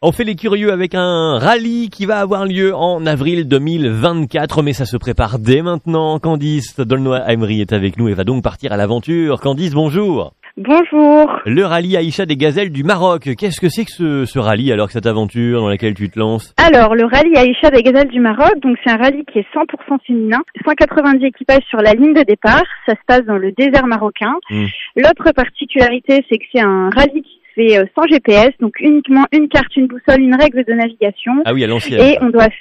On fait les curieux avec un rallye qui va avoir lieu en avril 2024, mais ça se prépare dès maintenant. Candice Dolnoy-Emery est avec nous et va donc partir à l'aventure. Candice, bonjour. Bonjour. Le rallye Aïcha des Gazelles du Maroc. Qu'est-ce que c'est que ce rallye alors, que cette aventure dans laquelle tu te lances? Alors, le rallye Aïcha des Gazelles du Maroc, donc c'est un rallye qui est 100% féminin. 190 équipages sur la ligne de départ. Ça se passe dans le désert marocain. L'autre particularité, c'est que c'est un rallye qui se fait sans GPS, donc uniquement une carte, une boussole, une règle de navigation. Ah oui, à l'ancienne. Et on doit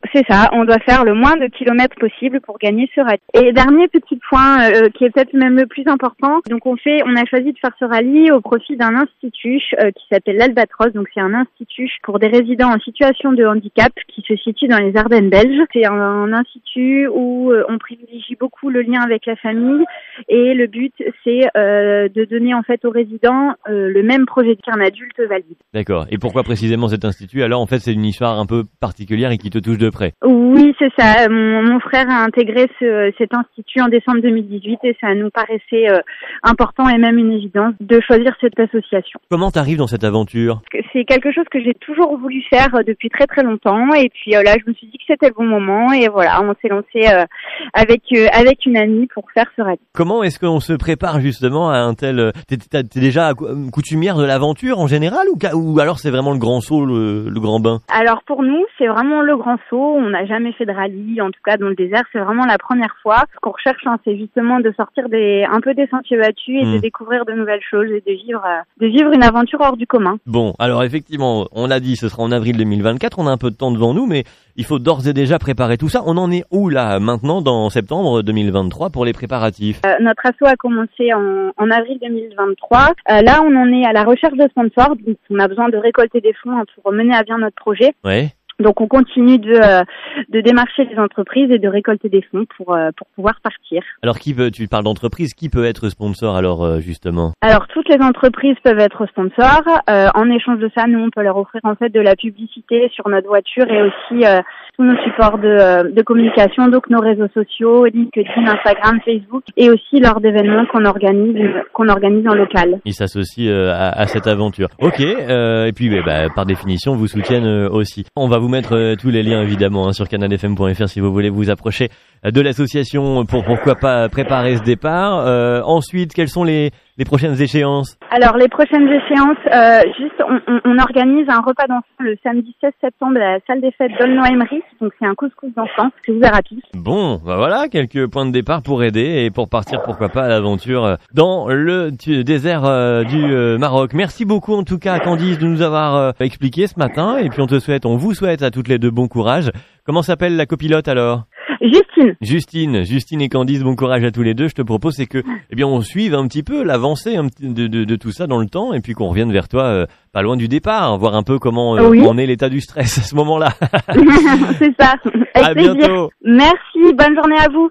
faire le moins de kilomètres possible pour gagner ce rallye. Et dernier petit point qui est peut-être même le plus important, donc on a choisi de faire ce rallye au profit d'un institut qui s'appelle l'Albatros. Donc c'est un institut pour des résidents en situation de handicap qui se situe dans les Ardennes belges. C'est un institut où on privilégie beaucoup le lien avec la famille et le but c'est de donner en fait aux résidents le même projet qu'un adulte valide. D'accord. Et pourquoi précisément cet institut? Alors en fait c'est une histoire un peu particulière et qui te touche de près. Oui, c'est ça. Mon frère a intégré cet institut en décembre 2018 et ça nous paraissait important et même une évidence de choisir cette association. Comment t'arrives dans cette aventure? C'est quelque chose que j'ai toujours voulu faire depuis très très longtemps et puis là je me suis dit que c'était le bon moment et voilà, on s'est lancé avec une amie pour faire ce rallye. Comment est-ce qu'on se prépare justement à un tel... T'es déjà coutumière de l'aventure en général ou alors c'est vraiment le grand saut, le grand bain? Alors pour nous, c'est vraiment le grand saut. On n'a jamais fait de rallye, en tout cas dans le désert, c'est vraiment la première fois. Ce qu'on recherche, c'est justement de sortir un peu des sentiers battus et de découvrir de nouvelles choses et de vivre une aventure hors du commun. Bon, alors effectivement, on l'a dit, ce sera en avril 2024, on a un peu de temps devant nous, mais il faut d'ores et déjà préparer tout ça. On en est où là, maintenant, dans septembre 2023, pour les préparatifs? Notre assaut a commencé en avril 2023. Là, on en est à la recherche de sponsors, donc on a besoin de récolter des fonds pour mener à bien notre projet. Ouais. Donc on continue de démarcher les entreprises et de récolter des fonds pour pouvoir partir. Alors tu parles d'entreprise, qui peut être sponsor alors justement? Alors toutes les entreprises peuvent être sponsors. En échange de ça, nous on peut leur offrir en fait de la publicité sur notre voiture et aussi tous nos supports de communication, donc nos réseaux sociaux, LinkedIn, Instagram, Facebook et aussi lors d'événements qu'on organise en local. Ils s'associent à cette aventure. Ok, et puis par définition vous soutiennent aussi. On va vous mettre tous les liens évidemment sur canalfm.fr si vous voulez vous approcher de l'association pour pourquoi pas préparer ce départ. Ensuite, quelles sont les prochaines échéances? Alors les prochaines échéances, on organise un repas d'enfants le samedi 16 septembre à la salle des fêtes Dolnoy-Emery. Donc c'est un couscous d'enfants, c'est ouvert à tous. Bon, voilà, quelques points de départ pour aider et pour partir pourquoi pas à l'aventure dans le désert du Maroc. Merci beaucoup en tout cas Candice de nous avoir expliqué ce matin et puis on vous souhaite à toutes les deux bon courage. Comment s'appelle la copilote alors? Justine et Candice, bon courage à tous les deux. Je te propose c'est que on suive un petit peu l'avancée de tout ça dans le temps et puis qu'on revienne vers toi pas loin du départ, voir un peu comment en est l'état du stress à ce moment-là. C'est ça. Avec plaisir. Bientôt. Merci, bonne journée à vous.